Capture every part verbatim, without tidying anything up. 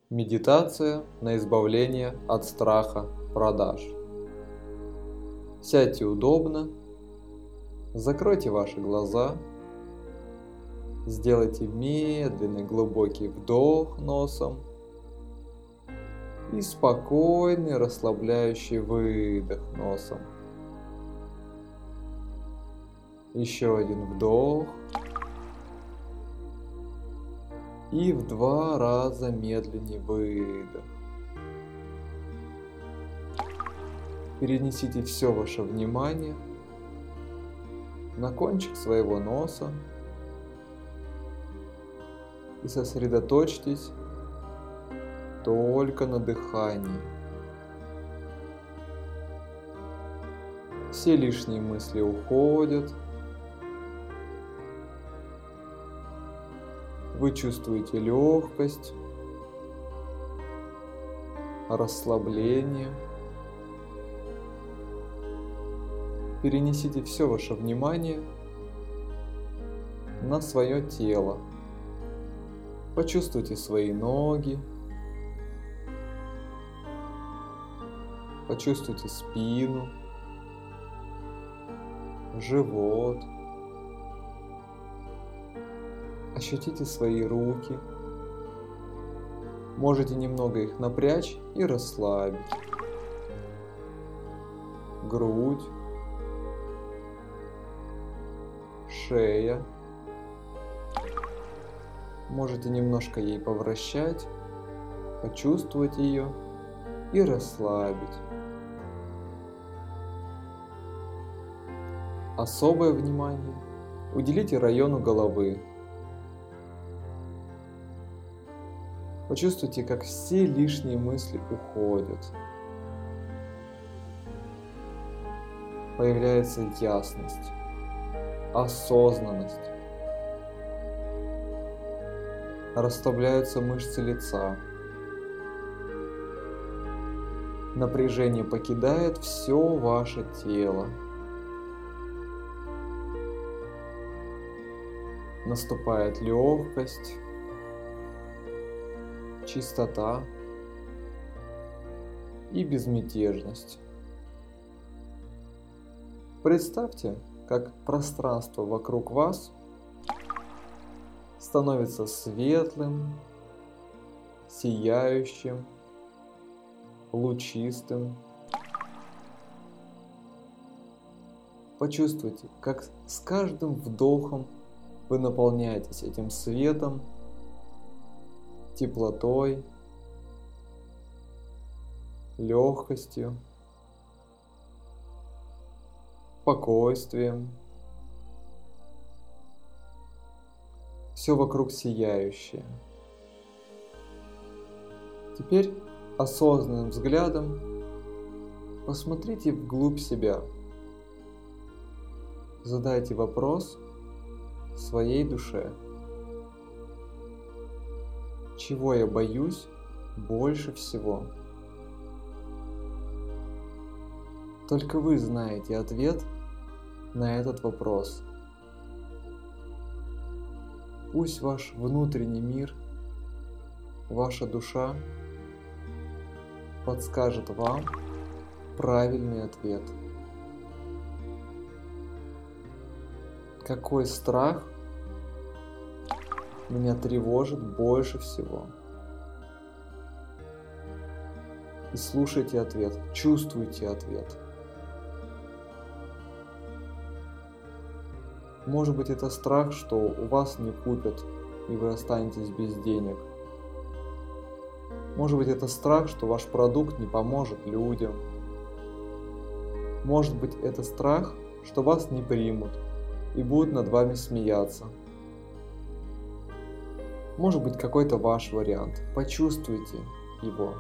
Медитация на избавление от страха продаж. Сядьте удобно, закройте ваши глаза, сделайте медленный глубокий вдох носом и спокойный расслабляющий выдох носом. Еще один вдох. И в два раза медленнее выдох. Перенесите все ваше внимание на кончик своего носа и сосредоточьтесь только на дыхании. Все лишние мысли уходят. Вы чувствуете легкость, расслабление. Перенесите все ваше внимание на свое тело. Почувствуйте свои ноги, почувствуйте спину, живот. Ощутите свои руки. Можете немного их напрячь и расслабить. Грудь, шея. Можете немножко ей повращать, почувствовать ее и расслабить. Особое внимание уделите району головы. Почувствуйте, как все лишние мысли уходят. Появляется ясность, осознанность. Расслабляются мышцы лица. Напряжение покидает все ваше тело. Наступает легкость, чистота и безмятежность. Представьте, как пространство вокруг вас становится светлым, сияющим, лучистым. Почувствуйте, как с каждым вдохом вы наполняетесь этим светом, теплотой, легкостью, спокойствием. Все вокруг сияющее. Теперь осознанным взглядом посмотрите вглубь себя. Задайте вопрос своей душе. Чего я боюсь больше всего? Только вы знаете ответ на этот вопрос. Пусть ваш внутренний мир, ваша душа подскажет вам правильный ответ. Какой страх меня тревожит больше всего? И слушайте ответ, чувствуйте ответ. Может быть, это страх, что у вас не купят, и вы останетесь без денег. Может быть, это страх, что ваш продукт не поможет людям. Может быть, это страх, что вас не примут и будут над вами смеяться. Может быть, какой-то ваш вариант. Почувствуйте его.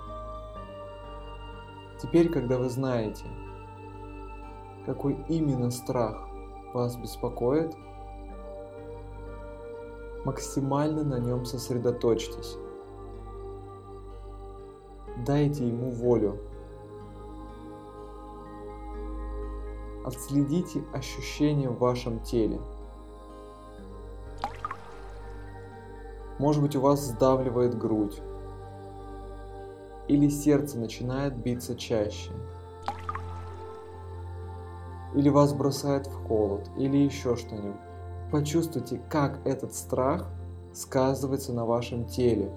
Теперь, когда вы знаете, какой именно страх вас беспокоит, максимально на нем сосредоточьтесь. Дайте ему волю. Отследите ощущения в вашем теле. Может быть, у вас сдавливает грудь. или сердце начинает биться чаще, или вас бросает в холод, или еще что-нибудь. Почувствуйте, как этот страх сказывается на вашем теле.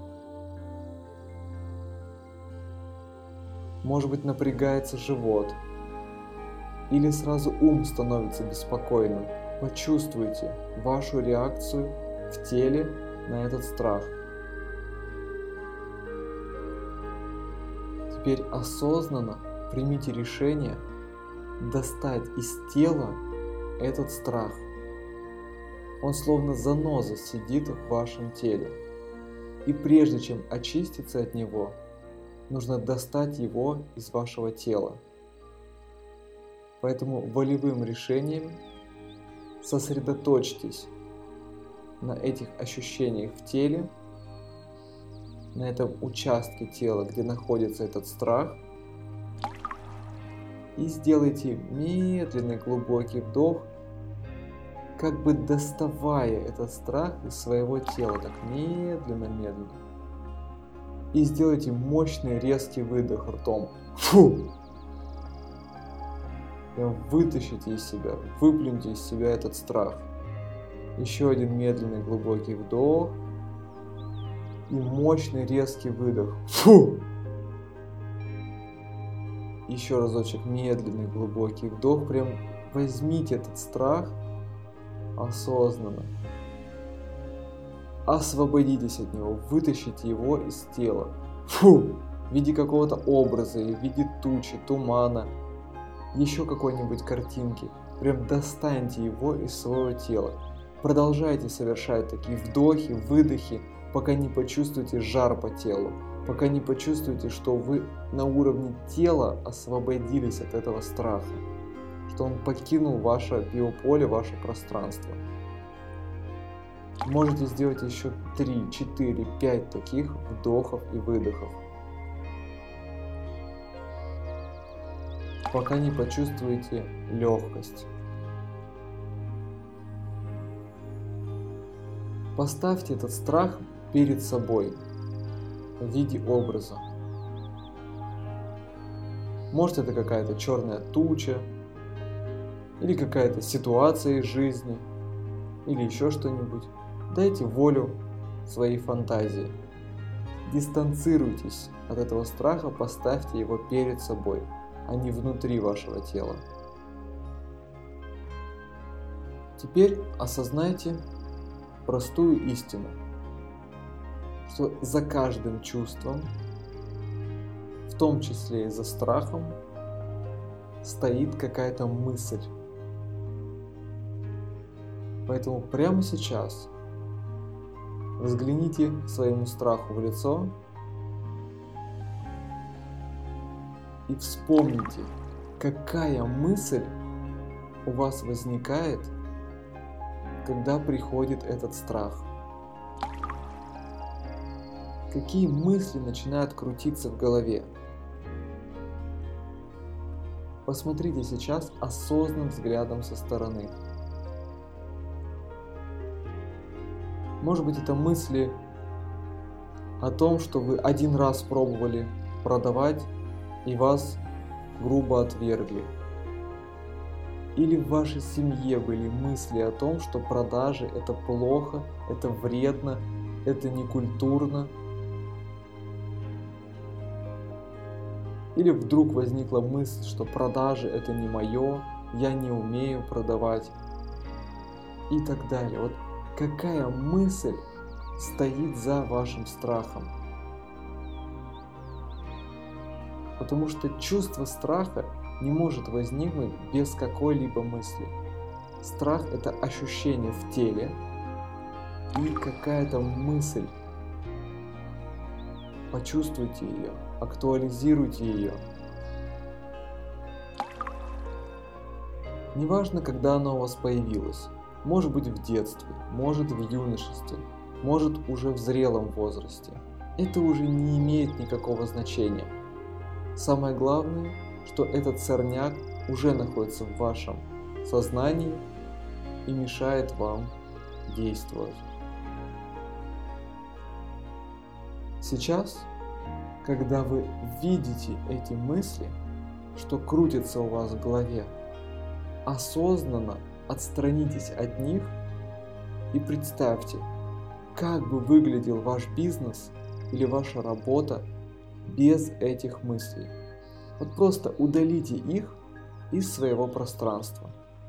Может быть, напрягается живот, или сразу ум становится беспокойным. Почувствуйте вашу реакцию в теле на этот страх. Теперь осознанно примите решение достать из тела этот страх. Он словно заноза сидит в вашем теле. И прежде чем очиститься от него, нужно достать его из вашего тела. Поэтому волевым решением сосредоточьтесь на этих ощущениях в теле, на этом участке тела, где находится этот страх, и сделайте медленный глубокий вдох, как бы доставая этот страх из своего тела, так медленно-медленно. И сделайте мощный резкий выдох ртом. Фу! Прям вытащите из себя, выплюньте из себя этот страх. Еще один медленный глубокий вдох и мощный резкий выдох. Фу! Еще разочек медленный глубокий вдох. Прям возьмите этот страх осознанно. Освободитесь от него, вытащите его из тела. Фу! В виде какого-то образа, в виде тучи, тумана, еще какой-нибудь картинки. Прям достаньте его из своего тела. Продолжайте совершать такие вдохи, выдохи, пока не почувствуете жар по телу, пока не почувствуете, что вы на уровне тела освободились от этого страха, что он покинул ваше биополе, ваше пространство. Можете сделать еще три, четыре, пять таких вдохов и выдохов, пока не почувствуете легкость. Поставьте этот страх перед собой в виде образа. Может, это какая-то черная туча, или какая-то ситуация из жизни, или еще что-нибудь. Дайте волю своей фантазии. Дистанцируйтесь от этого страха, поставьте его перед собой, а не внутри вашего тела. Теперь осознайте простую истину, что за каждым чувством, в том числе и за страхом, стоит какая-то мысль. Поэтому прямо сейчас взгляните своему страху в лицо и вспомните, какая мысль у вас возникает, когда приходит этот страх. Какие мысли начинают крутиться в голове? Посмотрите сейчас осознанным взглядом со стороны. Может быть, это мысли о том, что вы один раз пробовали продавать и вас грубо отвергли. Или в вашей семье были мысли о том, что продажи – это плохо, это вредно, это некультурно. Или вдруг возникла мысль, что продажи – это не мое, я не умею продавать и так далее. Вот какая мысль стоит за вашим страхом? Потому что чувство страха не может возникнуть без какой-либо мысли. Страх – это ощущение в теле и какая-то мысль. Почувствуйте ее, актуализируйте ее. Неважно, когда она у вас появилась. Может быть в детстве, может в юношестве, может уже в зрелом возрасте. Это уже не имеет никакого значения. Самое главное, что этот сорняк уже находится в вашем сознании и мешает вам действовать. Сейчас когда вы видите эти мысли, что крутятся у вас в голове, осознанно отстранитесь от них и представьте, как бы выглядел ваш бизнес или ваша работа без этих мыслей. Вот просто удалите их из своего пространства.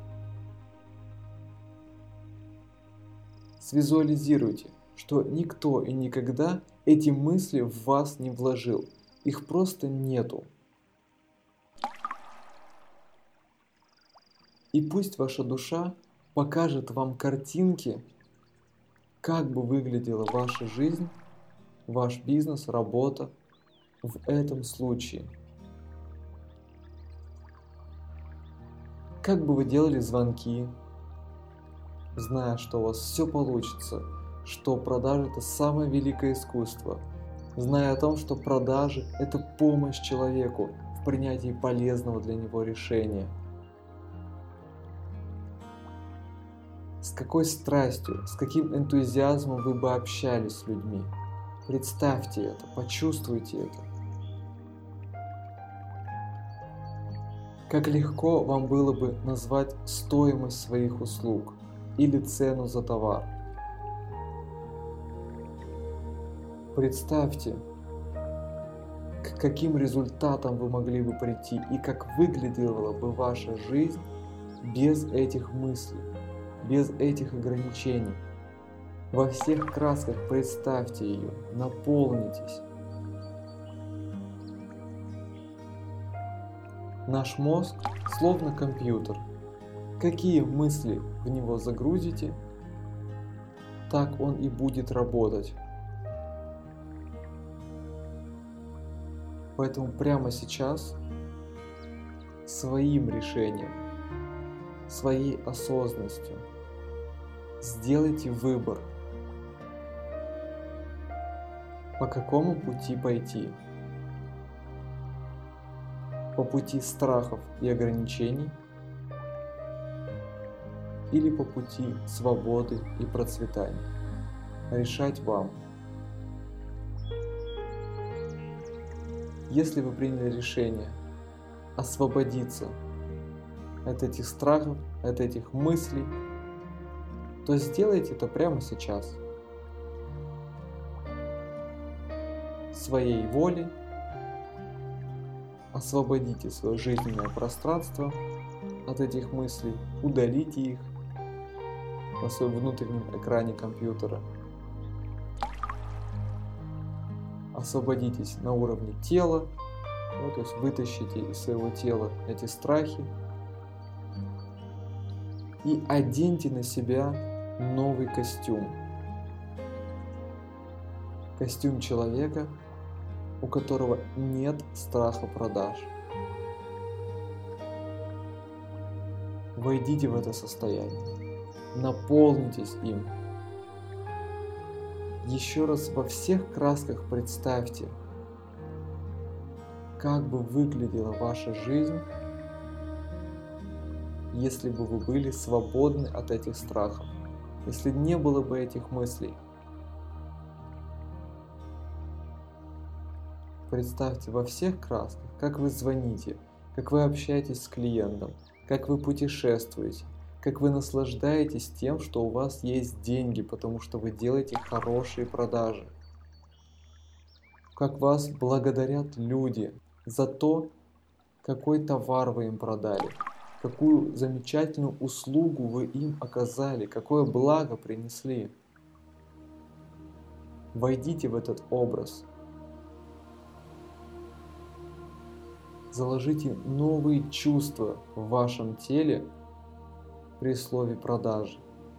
Свизуализируйте, что никто и никогда эти мысли в вас не вложил. Их просто нету. И пусть ваша душа покажет вам картинки, как бы выглядела ваша жизнь, ваш бизнес, работа в этом случае. Как бы вы делали звонки, зная, что у вас все получится, что продажи – это самое великое искусство, зная о том, что продажи – это помощь человеку в принятии полезного для него решения. С какой страстью, с каким энтузиазмом вы бы общались с людьми. Представьте это, почувствуйте это. Как легко вам было бы назвать стоимость своих услуг или цену за товар. Представьте, к каким результатам вы могли бы прийти и как выглядела бы ваша жизнь без этих мыслей, без этих ограничений. Во всех красках представьте ее, наполнитесь. Наш мозг словно компьютер. Какие мысли в него загрузите, так он и будет работать. Поэтому прямо сейчас своим решением, своей осознанностью сделайте выбор, по какому пути пойти. По пути страхов и ограничений или по пути свободы и процветания. Решать вам. Если вы приняли решение освободиться от этих страхов, от этих мыслей, то сделайте это прямо сейчас. Своей волей освободите свое жизненное пространство от этих мыслей, удалите их на своем внутреннем экране компьютера. Освободитесь на уровне тела, ну, то есть вытащите из своего тела эти страхи и оденьте на себя новый костюм. Костюм человека, у которого нет страха продаж. Войдите в это состояние, наполнитесь им. Еще раз во всех красках представьте, как бы выглядела ваша жизнь, если бы вы были свободны от этих страхов, если не было бы этих мыслей. Представьте во всех красках, как вы звоните, как вы общаетесь с клиентом, как вы путешествуете, как вы наслаждаетесь тем, что у вас есть деньги, потому что вы делаете хорошие продажи. Как вас благодарят люди за то, какой товар вы им продали, какую замечательную услугу вы им оказали, какое благо принесли. Войдите в этот образ. Заложите новые чувства в вашем теле при слове продажи.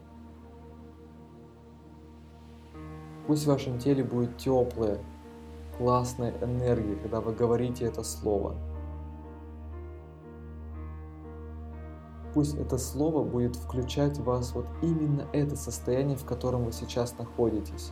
Пусть в вашем теле будет теплая, классная энергия, когда вы говорите это слово. Пусть это слово будет включать в вас вот именно это состояние, в котором вы сейчас находитесь.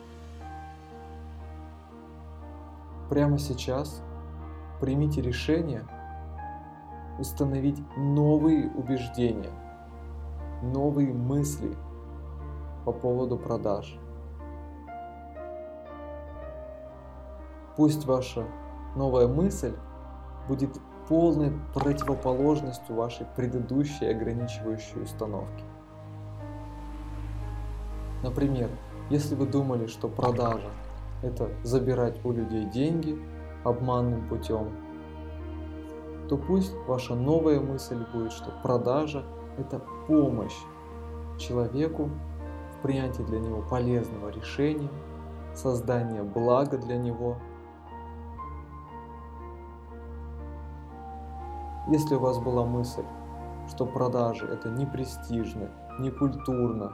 Прямо сейчас примите решение установить новые убеждения, новые мысли по поводу продаж. Пусть ваша новая мысль будет полной противоположностью вашей предыдущей ограничивающей установки. Например, если вы думали, что продажа – это забирать у людей деньги обманным путем, то пусть ваша новая мысль будет, что продажа – это помощь человеку в принятии для него полезного решения, создание блага для него. Если у вас была мысль, что продажи это не престижно, не культурно,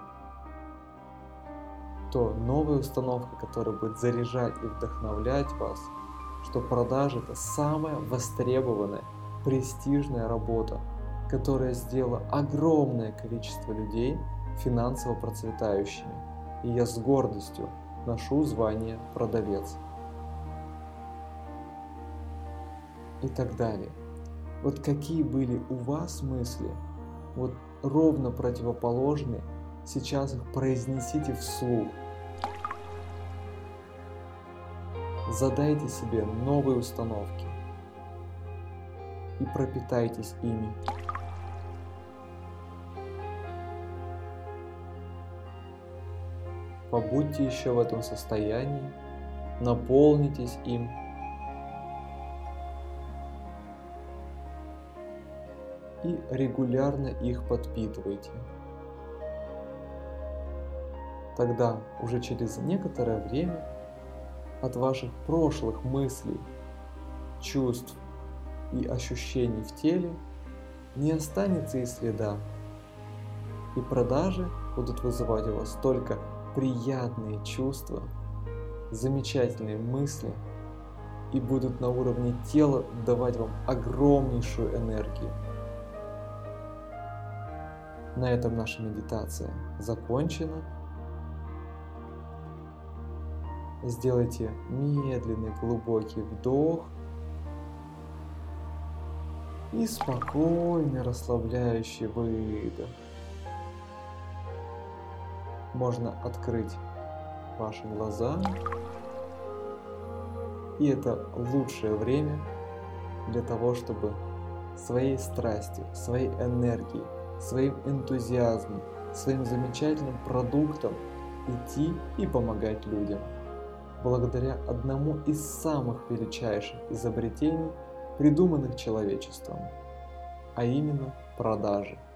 то новая установка, которая будет заряжать и вдохновлять вас, что продажи это самая востребованная, престижная работа, которая сделала огромное количество людей финансово процветающими. И я с гордостью ношу звание продавец. И так далее. Вот какие были у вас мысли, вот ровно противоположные, сейчас их произнесите вслух. Задайте себе новые установки и пропитайтесь ими. Побудьте еще в этом состоянии, наполнитесь им. И регулярно их подпитывайте. Тогда уже через некоторое время от ваших прошлых мыслей, чувств и ощущений в теле не останется и следа. И продажи будут вызывать у вас только приятные чувства, замечательные мысли и будут на уровне тела давать вам огромнейшую энергию. На этом наша медитация закончена. Сделайте медленный глубокий вдох и спокойный расслабляющий выдох. Можно открыть ваши глаза, и это лучшее время для того, чтобы своей страстью, своей энергией, своим энтузиазмом, своим замечательным продуктом идти и помогать людям. Благодаря одному из самых величайших изобретений, придуманных человечеством, а именно продажи.